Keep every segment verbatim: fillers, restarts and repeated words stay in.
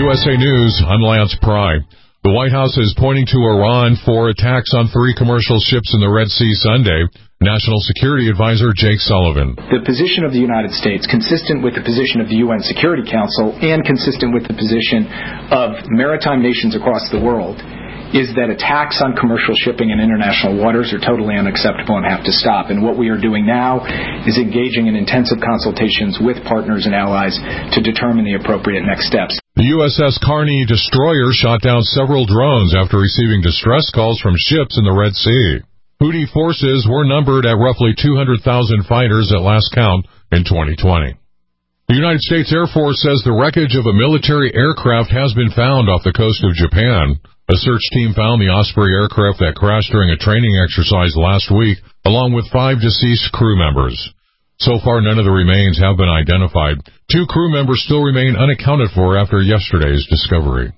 U S A News, I'm Lance Pry. The White House is pointing to Iran for attacks on three commercial ships in the Red Sea Sunday. National Security Advisor Jake Sullivan. The position of the United States, consistent with the position of the U N Security Council and consistent with the position of maritime nations across the world, is that attacks on commercial shipping in international waters are totally unacceptable and have to stop. And what we are doing now is engaging in intensive consultations with partners and allies to determine the appropriate next steps. The U S S Carney destroyer shot down several drones after receiving distress calls from ships in the Red Sea. Houthi forces were numbered at roughly two hundred thousand fighters at last count in twenty twenty. The United States Air Force says the wreckage of a military aircraft has been found off the coast of Japan. A search team found the Osprey aircraft that crashed during a training exercise last week, along with five deceased crew members. So far, none of the remains have been identified. Two crew members still remain unaccounted for after yesterday's discovery.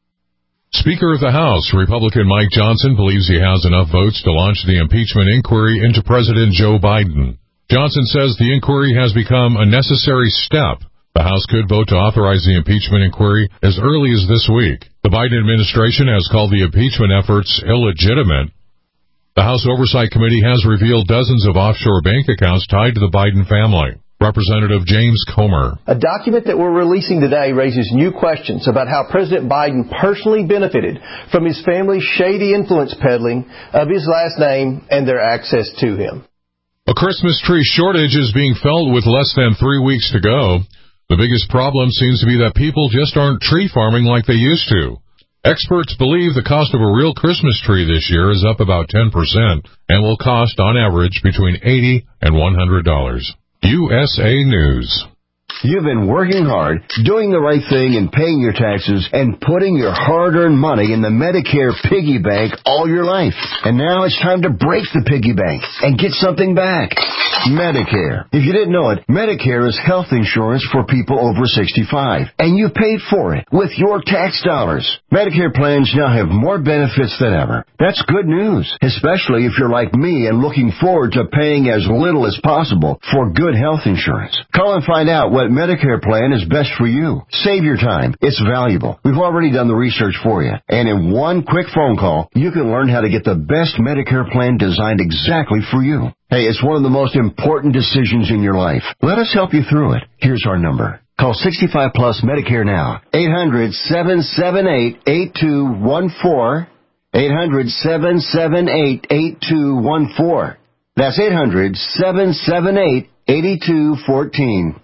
Speaker of the House, Republican Mike Johnson, believes he has enough votes to launch the impeachment inquiry into President Joe Biden. Johnson says the inquiry has become a necessary step. The House could vote to authorize the impeachment inquiry as early as this week. The Biden administration has called the impeachment efforts illegitimate. The House Oversight Committee has revealed dozens of offshore bank accounts tied to the Biden family. Representative James Comer. A document that we're releasing today raises new questions about how President Biden personally benefited from his family's shady influence peddling of his last name and their access to him. A Christmas tree shortage is being felt with less than three weeks to go. The biggest problem seems to be that people just aren't tree farming like they used to. Experts believe the cost of a real Christmas tree this year is up about ten percent and will cost, on average, between eighty dollars and one hundred dollars. U S A News. You've been working hard, doing the right thing and paying your taxes and putting your hard-earned money in the Medicare piggy bank all your life. And now it's time to break the piggy bank and get something back. Medicare. If you didn't know it, Medicare is health insurance for people over sixty-five. And you paid for it with your tax dollars. Medicare plans now have more benefits than ever. That's good news, especially if you're like me and looking forward to paying as little as possible for good health insurance. Call and find out what Medicare plan is best for you. Save your time. It's valuable. We've already done the research for you. And in one quick phone call, you can learn how to get the best Medicare plan designed exactly for you. Hey, it's one of the most important decisions in your life. Let us help you through it. Here's our number. Call sixty-five plus Medicare now. eight hundred, seven seven eight, eight two one four. eight hundred, seven seven eight, eight two one four. That's eight hundred, seven seven eight, eight two one four.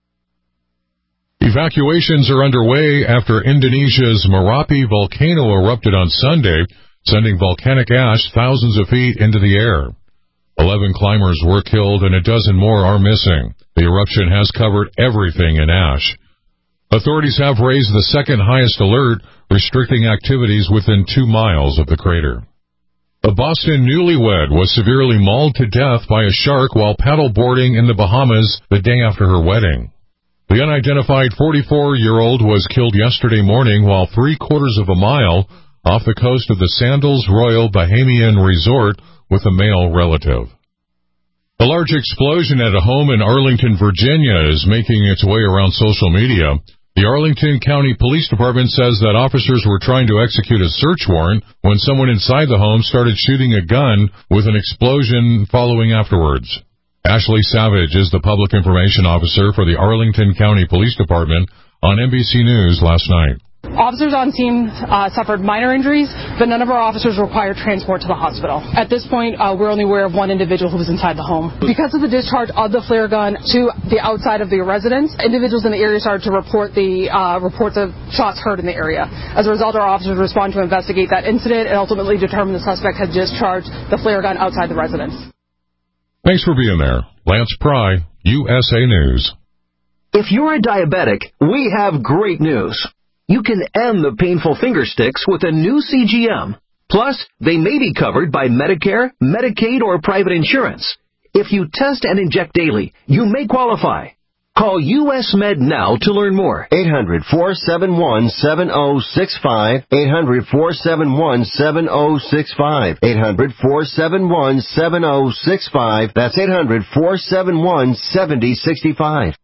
Evacuations are underway after Indonesia's Merapi volcano erupted on Sunday, sending volcanic ash thousands of feet into the air. Eleven climbers were killed and a dozen more are missing. The eruption has covered everything in ash. Authorities have raised the second highest alert, restricting activities within two miles of the crater. A Boston newlywed was severely mauled to death by a shark while paddleboarding in the Bahamas the day after her wedding. The unidentified forty-four-year-old was killed yesterday morning while three-quarters of a mile off the coast of the Sandals Royal Bahamian Resort with a male relative. A large explosion at a home in Arlington, Virginia is making its way around social media. The Arlington County Police Department says that officers were trying to execute a search warrant when someone inside the home started shooting a gun with an explosion following afterwards. Ashley Savage is the public information officer for the Arlington County Police Department on N B C News last night. Officers on scene uh, suffered minor injuries, but none of our officers required transport to the hospital. At this point, uh, we're only aware of one individual who was inside the home. Because of the discharge of the flare gun to the outside of the residence, individuals in the area started to report the uh, reports of shots heard in the area. As a result, our officers responded to investigate that incident and ultimately determined the suspect had discharged the flare gun outside the residence. Thanks for being there. Lance Pry, U S A News. If you're a diabetic, we have great news. You can end the painful finger sticks with a new C G M. Plus, they may be covered by Medicare, Medicaid, or private insurance. If you test and inject daily, you may qualify. Call U S Med now to learn more. eight hundred, four seven one, seven oh six five. eight hundred, four seven one, seven oh six five. eight hundred, four seven one, seven oh six five. That's eight hundred, four seven one, seven oh six five.